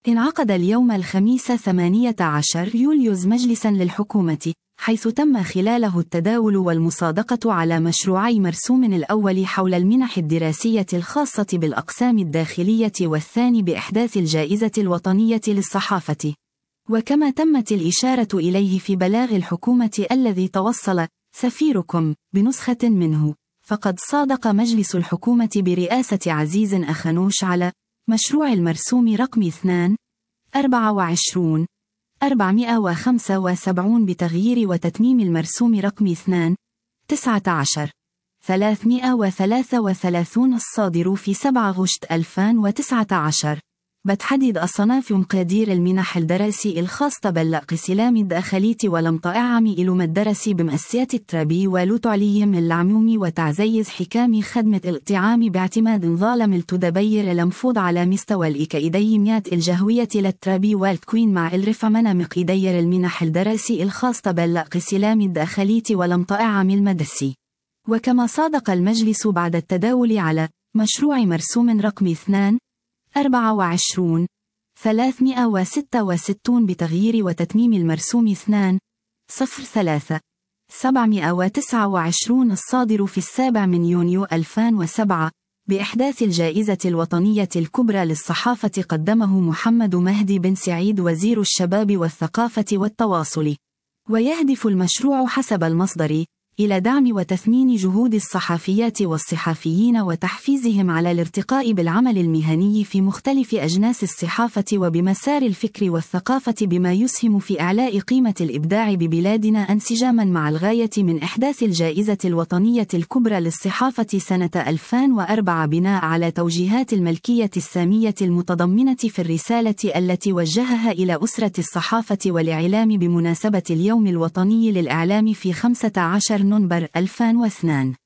انعقد اليوم الخميس 18 يوليوز مجلسا للحكومة، حيث تم خلاله التداول والمصادقة على مشروعي مرسوم الأول حول المنح الدراسية الخاصة بالأقسام الداخلية، والثاني بإحداث الجائزة الوطنية للصحافة. وكما تمت الإشارة إليه في بلاغ الحكومة الذي توصل سفيركم بنسخة منه، فقد صادق مجلس الحكومة برئاسة عزيز أخنوش على مشروع المرسوم رقم 2/24/475 بتغيير وتتميم المرسوم رقم 2/19/333 الصادر في 7 غشت 2019 بتحديد أصناف مقادير المنح الدراسي الخاصة بالأقسام الداخلية والمطاعم إلى الدرس بمؤسسات التربية والتعليم العمومي وتعزيز حكام خدمة الاطعام باعتماد ظالم التدبير المفروض على مستوى الإكاديميات الجهوية للتربية والتكوين مع الرفع من مقادير المنح الدراسي الخاصة بالأقسام الداخلية والمطاعم المدرسي. وكما صادق المجلس بعد التداول على مشروع مرسوم رقم 2/24/366 بتغيير وتتميم المرسوم 2/03/729 الصادر في 7 يونيو 2007 بإحداث الجائزة الوطنية الكبرى للصحافة، قدمه محمد مهدي بن سعيد وزير الشباب والثقافة والتواصل. ويهدف المشروع حسب المصدر إلى دعم وتثمين جهود الصحفيات والصحفيين وتحفيزهم على الارتقاء بالعمل المهني في مختلف أجناس الصحافة وبمسار الفكر والثقافة، بما يسهم في إعلاء قيمة الإبداع ببلادنا انسجاما مع الغاية من إحداث الجائزة الوطنية الكبرى للصحافة سنة 2004 بناء على توجيهات الملكية السامية المتضمنة في الرسالة التي وجهها إلى أسرة الصحافة والإعلام بمناسبة اليوم الوطني للإعلام في 15 نوفمبر 2002.